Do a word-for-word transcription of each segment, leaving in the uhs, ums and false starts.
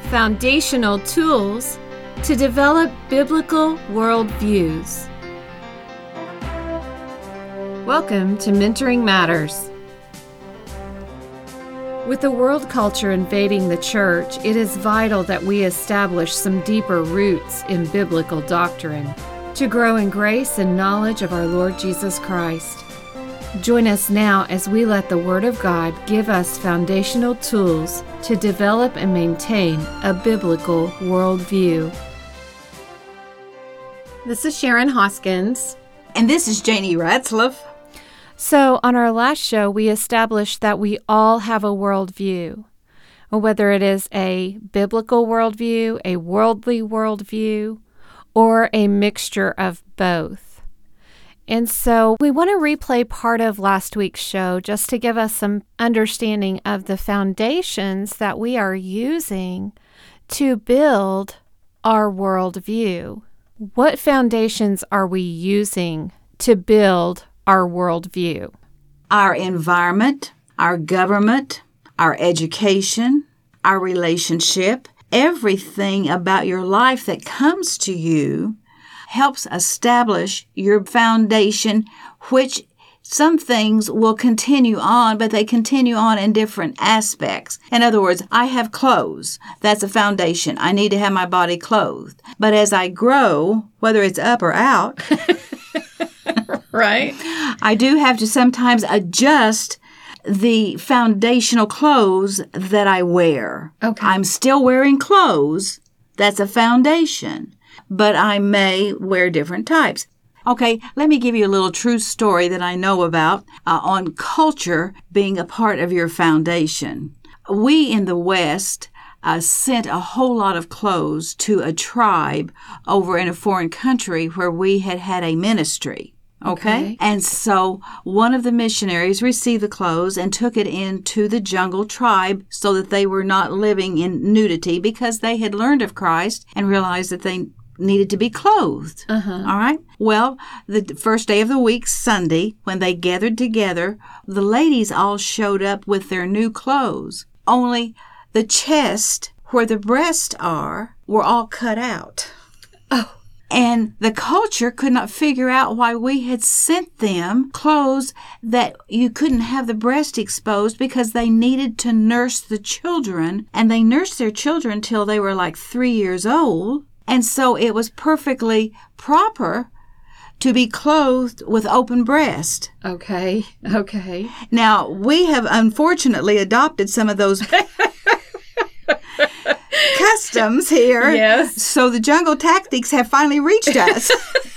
Foundational tools to develop biblical worldviews. Welcome to Mentoring Matters. With the world culture invading the church, it is vital that we establish some deeper roots in biblical doctrine to grow in grace and knowledge of our Lord Jesus Christ. Join us now as we let the Word of God give us foundational tools to develop and maintain a biblical worldview. This is Sharon Hoskins. And this is Janie Ratzlaff. So, on our last show, we established that we all have a worldview, whether it is a biblical worldview, a worldly worldview, or a mixture of both. And so we want to replay part of last week's show just to give us some understanding of the foundations that we are using to build our worldview. What foundations are we using to build our worldview? Our environment, our government, our education, our relationship, everything about your life that comes to you helps establish your foundation, which some things will continue on, but they continue on in different aspects. In other words, I have clothes. That's a foundation. I need to have my body clothed. But as I grow, whether it's up or out, right, I do have to sometimes adjust the foundational clothes that I wear. Okay. I'm still wearing clothes. That's a foundation. But I may wear different types. Okay, let me give you a little true story that I know about uh, on culture being a part of your foundation. We in the West uh, sent a whole lot of clothes to a tribe over in a foreign country where we had had a ministry. Okay? Okay. And so one of the missionaries received the clothes and took it into the jungle tribe so that they were not living in nudity because they had learned of Christ and realized that they needed to be clothed. Uh-huh. All right? Well, the first day of the week, Sunday, when they gathered together, the ladies all showed up with their new clothes. Only the chest where the breasts are were all cut out. Oh. And the culture could not figure out why we had sent them clothes that you couldn't have the breast exposed because they needed to nurse the children. And they nursed their children till they were like three years old. And so it was perfectly proper to be clothed with open breast. Okay, okay. Now, we have unfortunately adopted some of those customs here. Yes. So the jungle tactics have finally reached us.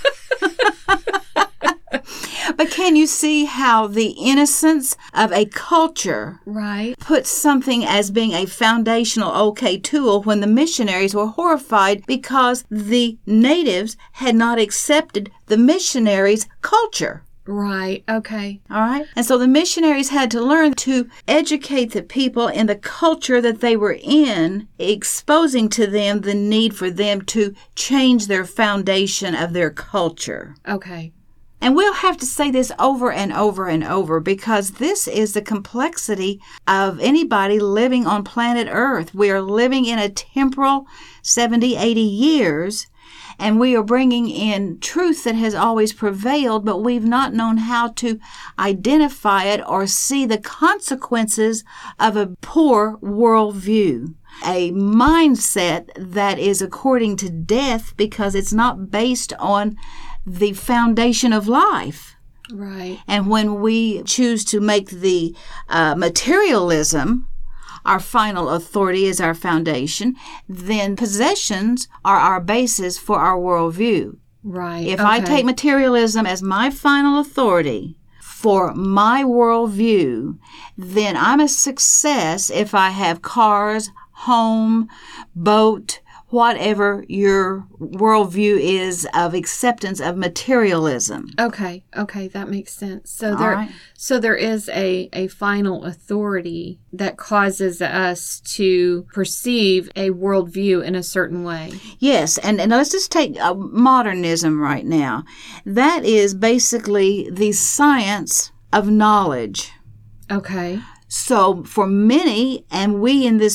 But can you see how the innocence of a culture Right. puts something as being a foundational okay tool when the missionaries were horrified because the natives had not accepted the missionaries' culture? Right, okay. All right? And so the missionaries had to learn to educate the people in the culture that they were in, exposing to them the need for them to change their foundation of their culture. Okay. And we'll have to say this over and over and over because this is the complexity of anybody living on planet Earth. We are living in a temporal seventy, eighty years, and we are bringing in truth that has always prevailed, but we've not known how to identify it or see the consequences of a poor worldview. A mindset that is according to death because it's not based on the foundation of life. Right. And when we choose to make the uh, materialism our final authority as our foundation, then possessions are our basis for our worldview. Right. If okay. I take materialism as my final authority for my worldview, then I'm a success if I have cars, home, boat, whatever your worldview is of acceptance of materialism. Okay, okay, that makes sense. So All there, right. so there is a, a final authority that causes us to perceive a worldview in a certain way. Yes, and, and let's just take uh, modernism right now. That is basically the science of knowledge. Okay. So for many, and we in this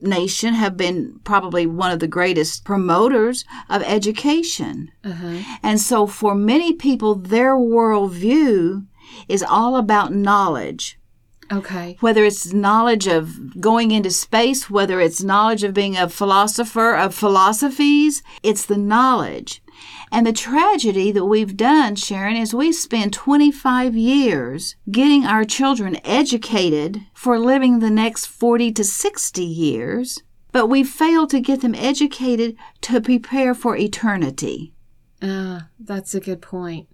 nation have been probably one of the greatest promoters of education. Uh-huh. And so for many people, their worldview is all about knowledge. Okay. Whether it's knowledge of going into space, whether it's knowledge of being a philosopher of philosophies, it's the knowledge. And the tragedy that we've done, Sharon, is we spend twenty-five years getting our children educated for living the next forty to sixty years, but we've failed to get them educated to prepare for eternity. Uh, that's a good point.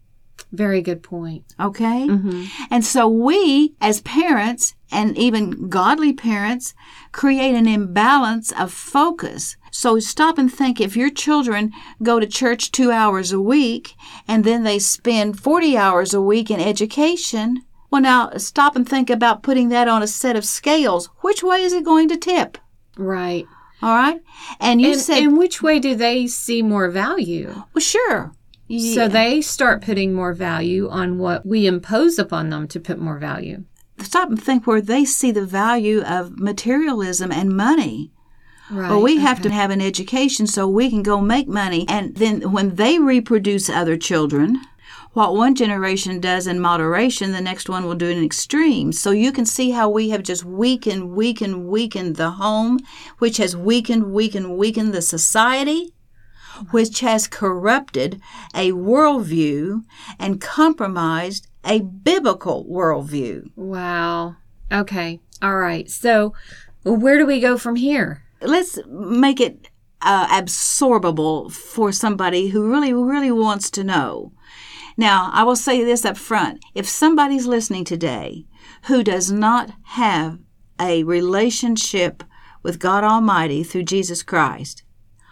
Very good point. Okay? Mm-hmm. And so we, as parents, and even godly parents, create an imbalance of focus. So stop and think, if your children go to church two hours a week, and then they spend forty hours a week in education, well, now stop and think about putting that on a set of scales. Which way is it going to tip? Right. All right? And you and, said... And which way do they see more value? Well, sure. Yeah. So they start putting more value on what we impose upon them to put more value. Stop and think where they see the value of materialism and money. Right. Well, we have okay. to have an education so we can go make money. And then when they reproduce other children, what one generation does in moderation, the next one will do in extreme. So you can see how we have just weakened, weakened, weakened the home, which has weakened, weakened, weakened the society, which has corrupted a worldview and compromised a biblical worldview. Wow. Okay. All right. So where do we go from here? Let's make it uh, absorbable for somebody who really, really wants to know. Now, I will say this up front. If somebody's listening today who does not have a relationship with God Almighty through Jesus Christ,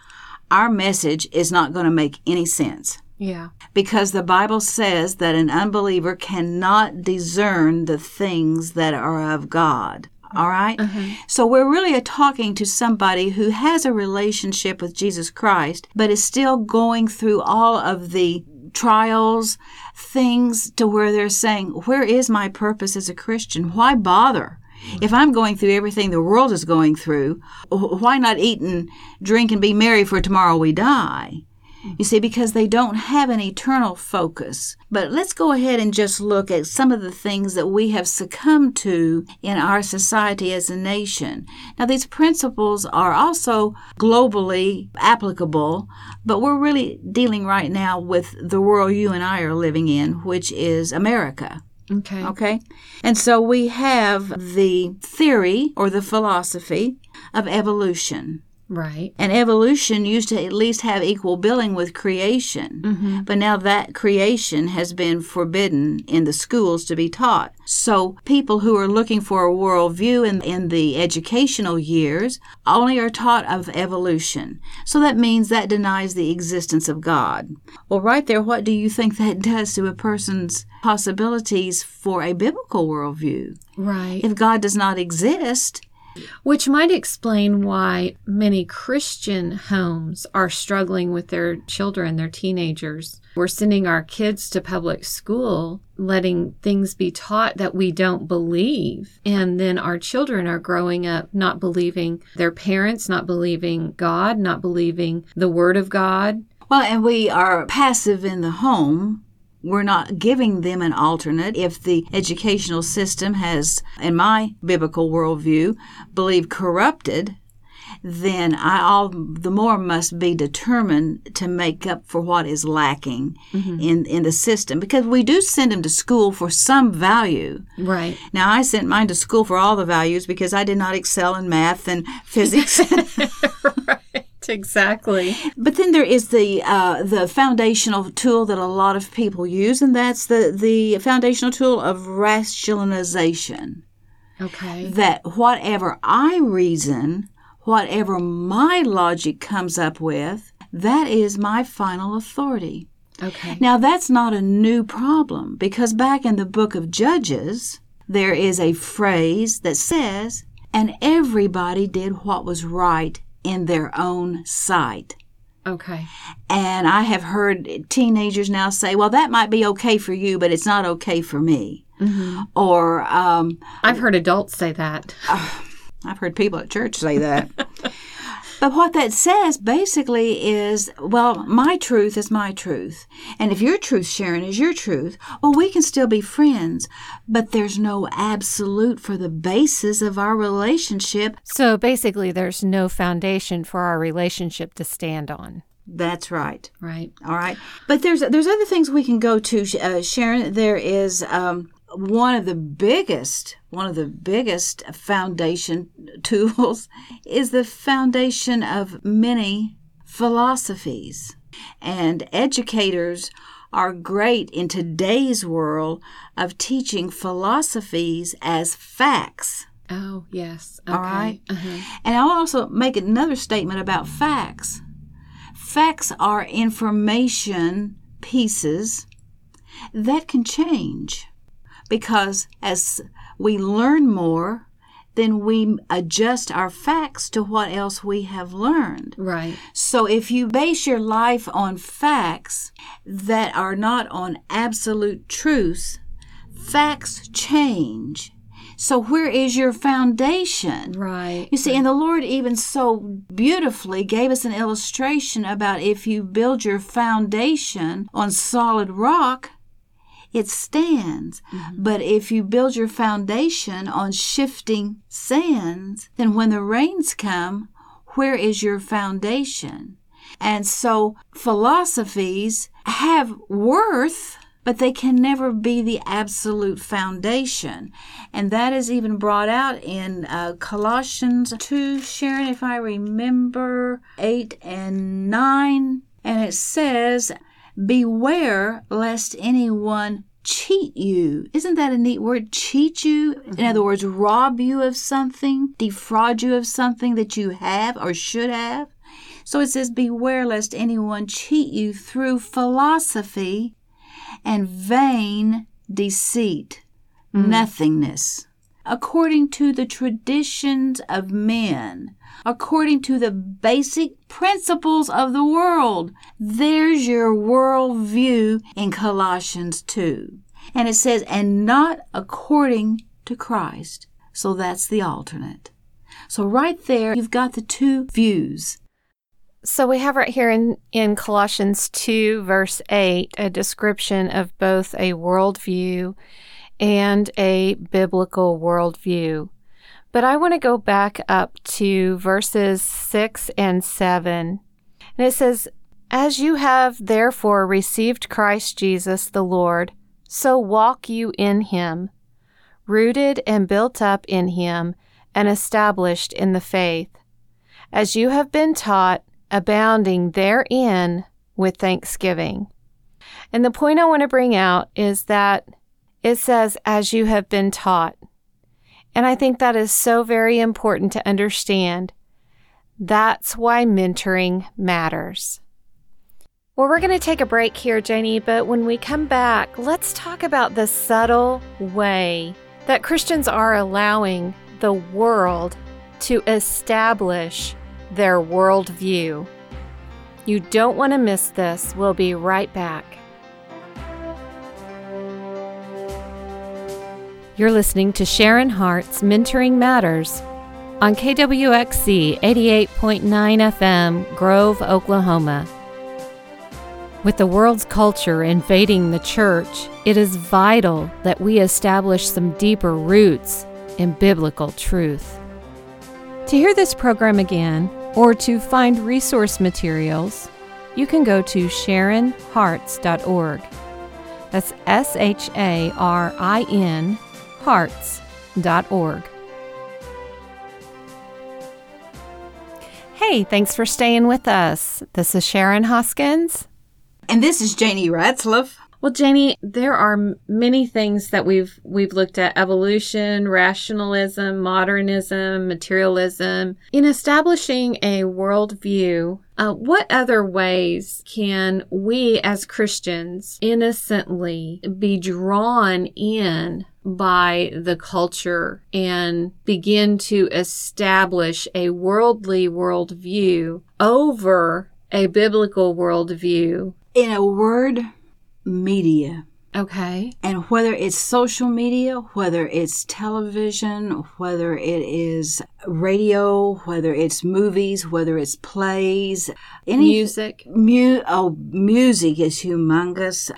our message is not going to make any sense. Yeah. Because the Bible says that an unbeliever cannot discern the things that are of God. All right? Uh-huh. So we're really talking to somebody who has a relationship with Jesus Christ, but is still going through all of the trials, things to where they're saying, where is my purpose as a Christian? Why bother? If I'm going through everything the world is going through, why not eat and drink and be merry, for tomorrow we die? You see, because they don't have an eternal focus. But let's go ahead and just look at some of the things that we have succumbed to in our society as a nation. Now, these principles are also globally applicable, but we're really dealing right now with the world you and I are living in, which is America. Okay. Okay? And so we have the theory or the philosophy of evolution. Right. And evolution used to at least have equal billing with creation. Mm-hmm. But now that creation has been forbidden in the schools to be taught. So people who are looking for a worldview in, in the educational years only are taught of evolution. So that means that denies the existence of God. Well, right there, what do you think that does to a person's possibilities for a biblical worldview? Right. If God does not exist, which might explain why many Christian homes are struggling with their children, their teenagers. We're sending our kids to public school, letting things be taught that we don't believe. And then our children are growing up not believing their parents, not believing God, not believing the Word of God. Well, and we are passive in the home. We're not giving them an alternate. If the educational system has, in my biblical worldview, believed corrupted, then I all the more must be determined to make up for what is lacking mm-hmm. in, in the system. Because we do send them to school for some value. Right. Now, I sent mine to school for all the values because I did not excel in math and physics. Right. Exactly. But then there is the uh, the foundational tool that a lot of people use, and that's the, the foundational tool of rationalization. Okay. That whatever I reason, whatever my logic comes up with, that is my final authority. Okay. Now, that's not a new problem, because back in the book of Judges, there is a phrase that says, and everybody did what was right in their own sight. Okay. And I have heard teenagers now say, well, that might be okay for you, but it's not okay for me. Mm-hmm. Or... Um, I've heard adults say that. Uh, I've heard people at church say that. But what that says basically is, well, my truth is my truth. And if your truth, Sharon, is your truth, well, we can still be friends. But there's no absolute for the basis of our relationship. So basically, there's no foundation for our relationship to stand on. That's right. Right. All right. But there's there's other things we can go to, uh, Sharon. There is um, one of the biggest, one of the biggest foundation tools is the foundation of many philosophies. And educators are great in today's world of teaching philosophies as facts. Oh, yes. Okay. All right. Uh-huh. And I'll also make another statement about facts. Facts are information pieces that can change because as we learn more, then we adjust our facts to what else we have learned. Right. So if you base your life on facts that are not on absolute truths, facts change. So where is your foundation? Right. You see, and the Lord even so beautifully gave us an illustration about if you build your foundation on solid rock, it stands. Mm-hmm. But if you build your foundation on shifting sands, then when the rains come, where is your foundation? And so philosophies have worth, but they can never be the absolute foundation. And that is even brought out in uh, Colossians two, Sharon, if I remember, eight and nine. And it says, beware lest anyone cheat you. Isn't that a neat word? Cheat you? Mm-hmm. In other words, rob you of something, defraud you of something that you have or should have. So it says, beware lest anyone cheat you through philosophy and vain deceit, mm. nothingness, according to the traditions of men, according to the basic principles of the world. There's your worldview in Colossians two. And it says, and not according to Christ. So that's the alternate. So right there, you've got the two views. So we have right here in, in Colossians two, verse eight, a description of both a worldview and a biblical worldview. But I want to go back up to verses six and seven. And it says, as you have therefore received Christ Jesus the Lord, so walk you in him, rooted and built up in him and established in the faith, as you have been taught, abounding therein with thanksgiving. And the point I want to bring out is that it says, as you have been taught. And I think that is so very important to understand. That's why mentoring matters. Well, we're going to take a break here, Janie, but when we come back, let's talk about the subtle way that Christians are allowing the world to establish their worldview. You don't want to miss this. We'll be right back. You're listening to Sharon Hart's Mentoring Matters on K W X C eighty-eight point nine F M, Grove, Oklahoma. With the world's culture invading the church, it is vital that we establish some deeper roots in biblical truth. To hear this program again, or to find resource materials, you can go to sharon harts dot org. That's S H A R I N, hearts dot org. Hey, thanks for staying with us. This is Sharon Hoskins. And this is Janie Ratzlaff. Well, Janie, there are many things that we've we've looked at: evolution, rationalism, modernism, materialism. In establishing a worldview, uh, what other ways can we as Christians innocently be drawn in by the culture and begin to establish a worldly worldview over a biblical worldview? In a word, media. Okay. And whether it's social media, whether it's television, whether it is radio, whether it's movies, whether it's plays, any music. Mu- oh, music is humongous.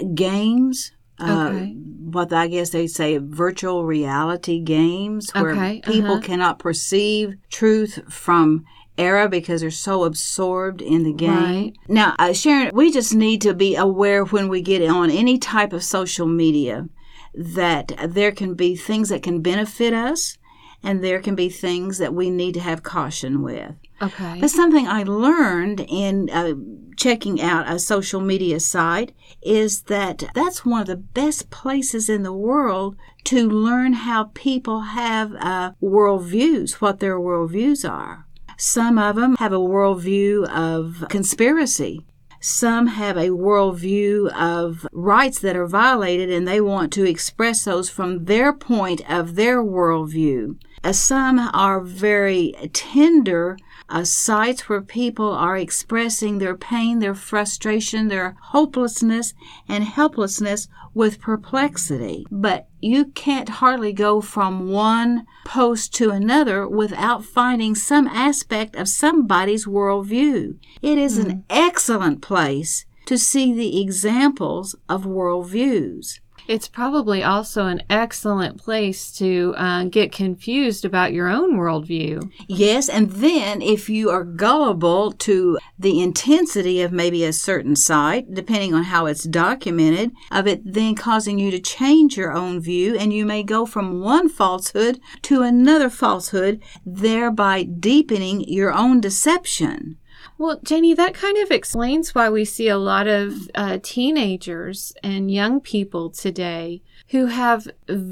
Games. Okay. Uh, what I guess they say virtual reality games where Okay, people uh-huh. cannot perceive truth from error because they're so absorbed in the game. Right. Now, uh, Sharon, we just need to be aware when we get on any type of social media that there can be things that can benefit us and there can be things that we need to have caution with. Okay. But something I learned in uh, checking out a social media site is that that's one of the best places in the world to learn how people have uh, worldviews, what their worldviews are. Some of them have a worldview of conspiracy. Some have a worldview of rights that are violated, and they want to express those from their point of their worldview. Uh, some are very tender uh, sites where people are expressing their pain, their frustration, their hopelessness and helplessness with perplexity. But you can't hardly go from one post to another without finding some aspect of somebody's worldview. It is mm. an excellent place to see the examples of worldviews. It's probably also an excellent place to uh, get confused about your own worldview. Yes, and then if you are gullible to the intensity of maybe a certain site, depending on how it's documented, of it then causing you to change your own view, and you may go from one falsehood to another falsehood, thereby deepening your own deception. Well, Janie, that kind of explains why we see a lot of uh, teenagers and young people today who have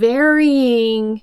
varying,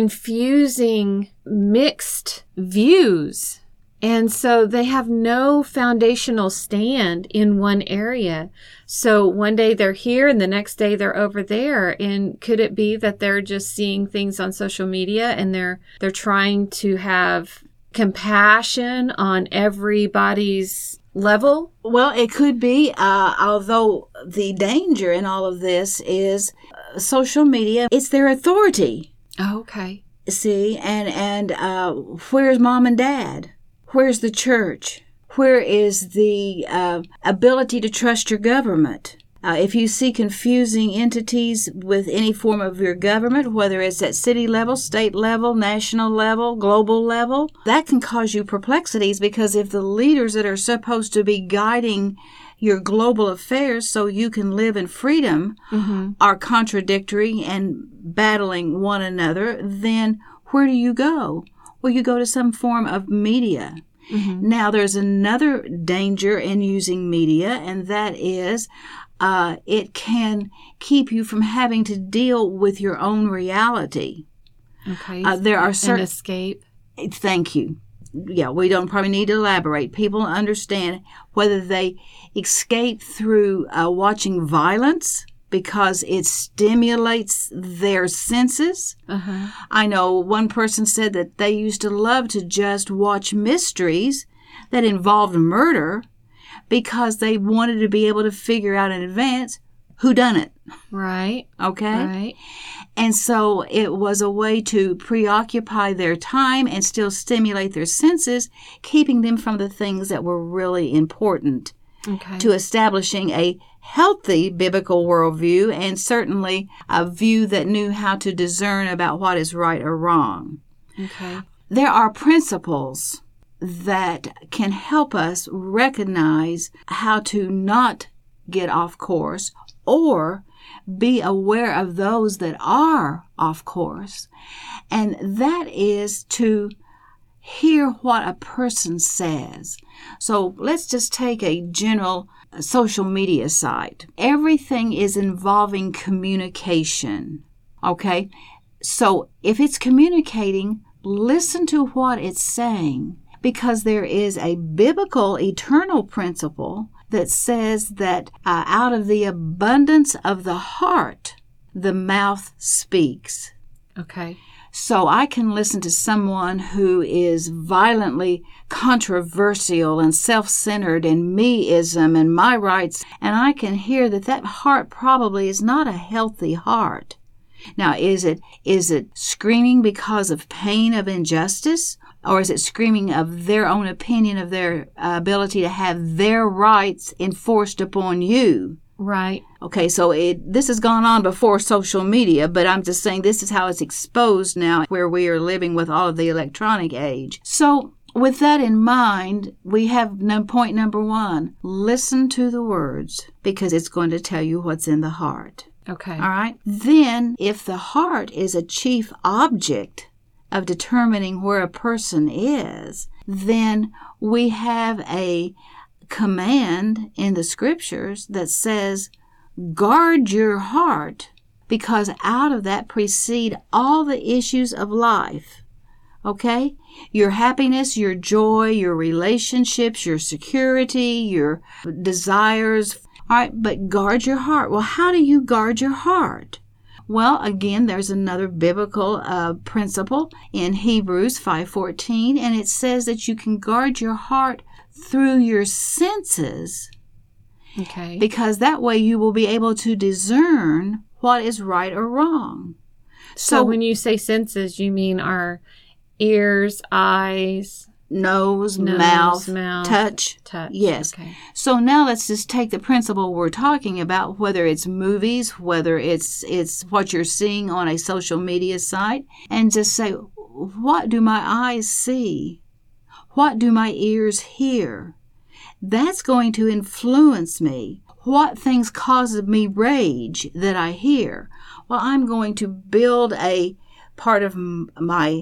confusing, mixed views. And so they have no foundational stand in one area. So one day they're here and the next day they're over there. And could it be that they're just seeing things on social media and they're they're trying to have compassion on everybody's level? Well, it could be, uh, although the danger in all of this is uh, social media, it's their authority. Oh, okay. See, and, and uh, where's mom and dad? Where's the church? Where is the uh, ability to trust your government? Uh, if you see confusing entities with any form of your government, whether it's at city level, state level, national level, global level, that can cause you perplexities, because if the leaders that are supposed to be guiding your global affairs so you can live in freedom mm-hmm. are contradictory and battling one another, then where do you go? Well, you go to some form of media. Mm-hmm. Now, there's another danger in using media, and that is Uh, it can keep you from having to deal with your own reality. Okay. Uh, there are certain An escape. Thank you. Yeah, we don't probably need to elaborate. People understand whether they escape through uh, watching violence because it stimulates their senses. Uh-huh. I know one person said that they used to love to just watch mysteries that involved murder, because they wanted to be able to figure out in advance who done it. Right. Okay? Right. And so it was a way to preoccupy their time and still stimulate their senses, keeping them from the things that were really important okay. to establishing a healthy biblical worldview, and certainly a view that knew how to discern about what is right or wrong. Okay. There are principles that can help us recognize how to not get off course or be aware of those that are off course. And that is to hear what a person says. So let's just take a general social media site. Everything is involving communication. Okay? So if it's communicating, listen to what it's saying, because there is a biblical eternal principle that says that uh, out of the abundance of the heart, the mouth speaks. Okay. So I can listen to someone who is violently controversial and self-centered and me-ism and my rights, and I can hear that that heart probably is not a healthy heart. Now, is it is it screaming because of pain of injustice? Or is it screaming of their own opinion, of their uh, ability to have their rights enforced upon you? Right. Okay, so it this has gone on before social media, but I'm just saying this is how it's exposed now, where we are living with all of the electronic age. So with that in mind, we have no, point number one. Listen to the words, because it's going to tell you what's in the heart. Okay. All right? Then, if the heart is a chief object of determining where a person is, then we have a command in the scriptures that says, guard your heart, because out of that proceed all the issues of life. Okay? Your happiness, your joy, your relationships, your security, your desires. All right, but guard your heart. Well, how do you guard your heart? Well, again, there's another biblical uh, principle in Hebrews five fourteen, and it says that you can guard your heart through your senses. Okay. Because that way you will be able to discern what is right or wrong. So, so when you say senses, you mean our ears, eyes, nose, nose mouth, mouth, touch. Touch. Yes. Okay. So now let's just take the principle we're talking about, whether it's movies, whether it's it's what you're seeing on a social media site, and just say, what do my eyes see? What do my ears hear? That's going to influence me. What things cause me rage that I hear? Well, I'm going to build a part of my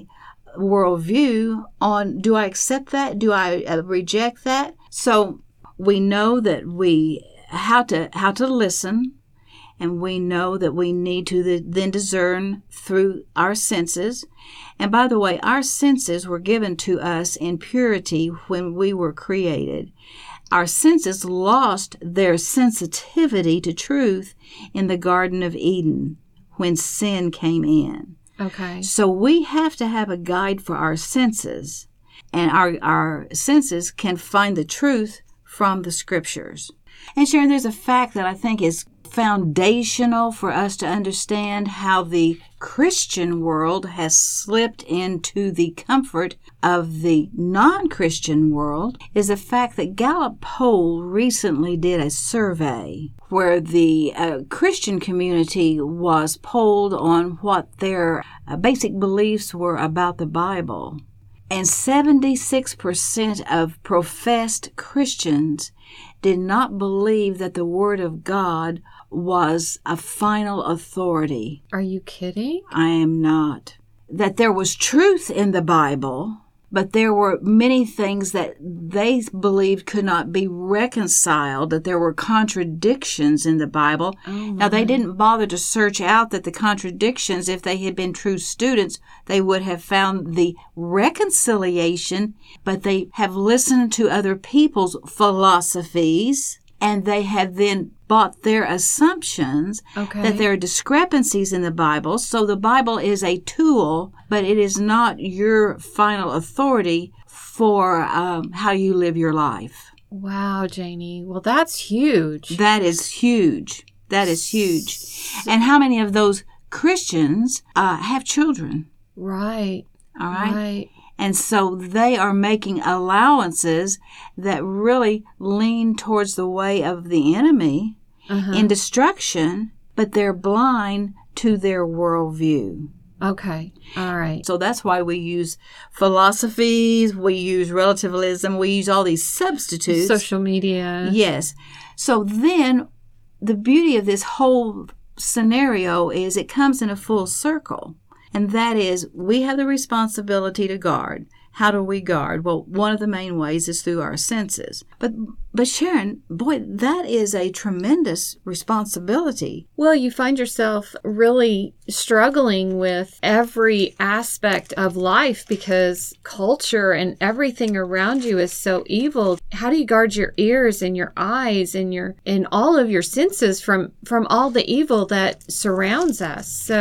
worldview on, do I accept that? Do I uh, reject that? So we know that we how to how to listen, and we know that we need to the, then discern through our senses. And by the way, our senses were given to us in purity when we were created. Our senses lost their sensitivity to truth in the Garden of Eden when sin came in. Okay. So we have to have a guide for our senses, and our, our senses can find the truth from the scriptures. And Sharon, there's a fact that I think is foundational for us to understand how the Christian world has slipped into the comfort of the non-Christian world, is the fact that Gallup Poll recently did a survey where the uh, Christian community was polled on what their uh, basic beliefs were about the Bible. And seventy-six percent of professed Christians did not believe that the Word of God was a final authority. Are you kidding? I am not. That there was truth in the Bible, but there were many things that they believed could not be reconciled, that there were contradictions in the Bible. Oh, now, they didn't bother to search out that the contradictions, if they had been true students, they would have found the reconciliation, but they have listened to other people's philosophies, and they have then bought their assumptions okay. that there are discrepancies in the Bible. So the Bible is a tool, but it is not your final authority for um, how you live your life. Wow, Janie. Well, that's huge. That is huge. That is huge. And how many of those Christians uh, have children? Right. All right. Right. And so they are making allowances that really lean towards the way of the enemy uh-huh. in destruction, but they're blind to their worldview. Okay. All right. So that's why we use philosophies, we use relativism, we use all these substitutes. Social media. Yes. So then the beauty of this whole scenario is it comes in a full circle. And that is, we have the responsibility to guard. How do we guard? Well, one of the main ways is through our senses. But, but Sharon, boy, that is a tremendous responsibility. Well, you find yourself really struggling with every aspect of life because culture and everything around you is so evil. How do you guard your ears and your eyes and your and all of your senses from from all the evil that surrounds us? So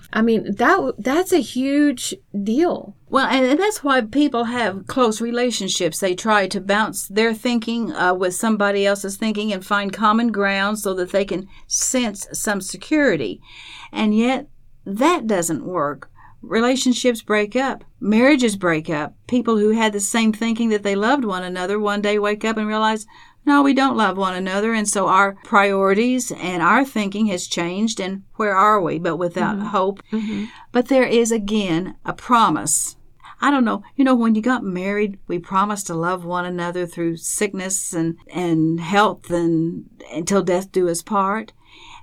I mean, that that's a huge deal. Well, and that's why people have close relationships. They try to bounce their thinking uh, with somebody else's thinking and find common ground so that they can sense some security. And yet, that doesn't work. Relationships break up. Marriages break up. People who had the same thinking that they loved one another one day wake up and realize, no, we don't love one another. And so our priorities and our thinking has changed. And where are we? But without mm-hmm. hope. Mm-hmm. But there is, again, a promise. I don't know. You know, when you got married, we promised to love one another through sickness and, and health and until death do us part.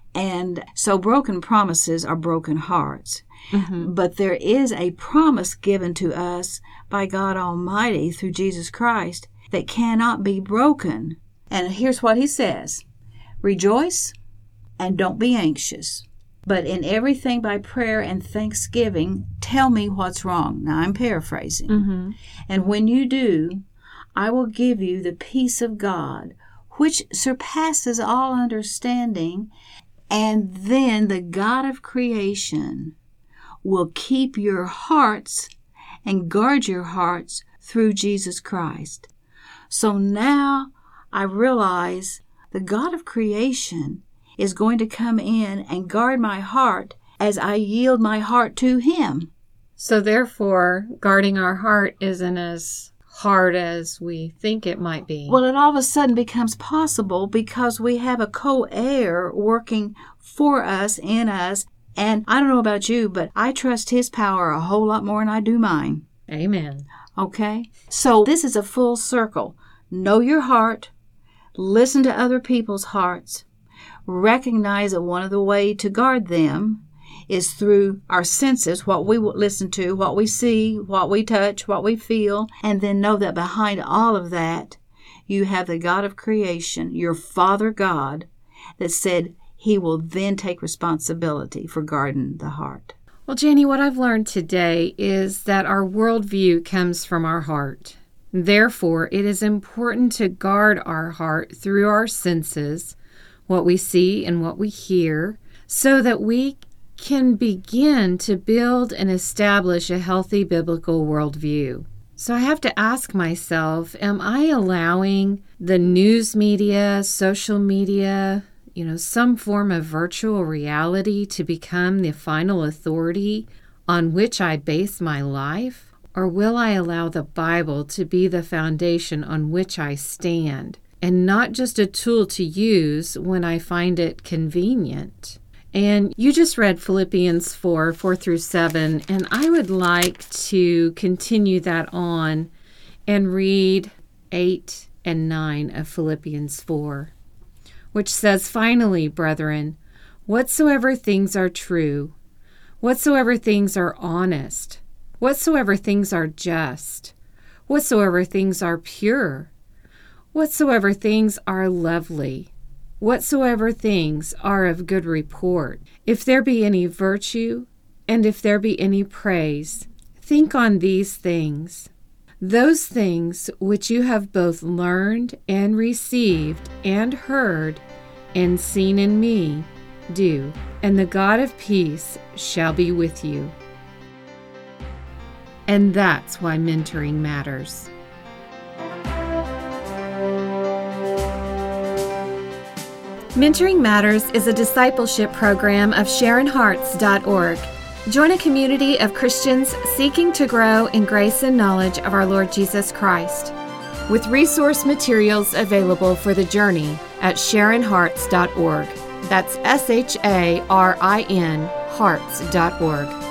And so broken promises are broken hearts. Mm-hmm. But there is a promise given to us by God Almighty through Jesus Christ that cannot be broken. And here's what he says. Rejoice and don't be anxious, but in everything by prayer and thanksgiving, tell me what's wrong. Now, I'm paraphrasing. Mm-hmm. And when you do, I will give you the peace of God, which surpasses all understanding, and then the God of creation will keep your hearts and guard your hearts through Jesus Christ. So now I realize the God of creation is going to come in and guard my heart as I yield my heart to Him. So therefore, guarding our heart isn't as hard as we think it might be. Well, it all of a sudden becomes possible because we have a co-heir working for us, in us. And I don't know about you, but I trust His power a whole lot more than I do mine. Amen. Okay? So this is a full circle. Know your heart. Listen to other people's hearts. Recognize that one of the ways to guard them is through our senses, what we listen to, what we see, what we touch, what we feel. And then know that behind all of that, you have the God of creation, your Father God, that said He will then take responsibility for guarding the heart. Well, Janie, what I've learned today is that our worldview comes from our heart. Therefore, it is important to guard our heart through our senses, what we see and what we hear, so that we can begin to build and establish a healthy biblical worldview. So I have to ask myself, am I allowing the news media, social media, you know, some form of virtual reality to become the final authority on which I base my life? Or will I allow the Bible to be the foundation on which I stand, and not just a tool to use when I find it convenient? And you just read Philippians four, four through seven, and I would like to continue that on and read eight and nine of Philippians four, which says, "Finally, brethren, whatsoever things are true, whatsoever things are honest, whatsoever things are just, whatsoever things are pure, whatsoever things are lovely, whatsoever things are of good report, if there be any virtue, and if there be any praise, think on these things. Those things which you have both learned and received and heard and seen in me, do, and the God of peace shall be with you." And that's why mentoring matters. Mentoring Matters is a discipleship program of Sharon Hearts dot org. Join a community of Christians seeking to grow in grace and knowledge of our Lord Jesus Christ, with resource materials available for the journey at Sharon Hearts dot org. That's S H A R I N Hearts dot org.